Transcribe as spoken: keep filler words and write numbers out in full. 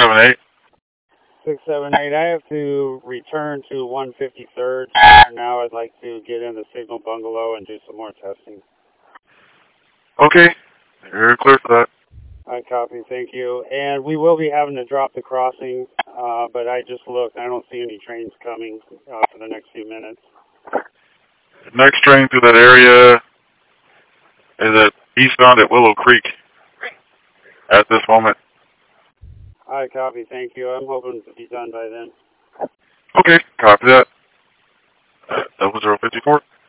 seven eight. six seven eight, I have to return to one fifty-third. And now I'd like to get in the signal bungalow and do some more testing. Okay. You're clear for that. I copy, thank you. And we will be having to drop the crossing, uh, but I just looked. I don't see any trains coming uh, for the next few minutes. Next train through that area is at eastbound at Willow Creek at this moment. I copy, thank you. I'm hoping to be done by then. Okay, copy that. Double zero fifty four.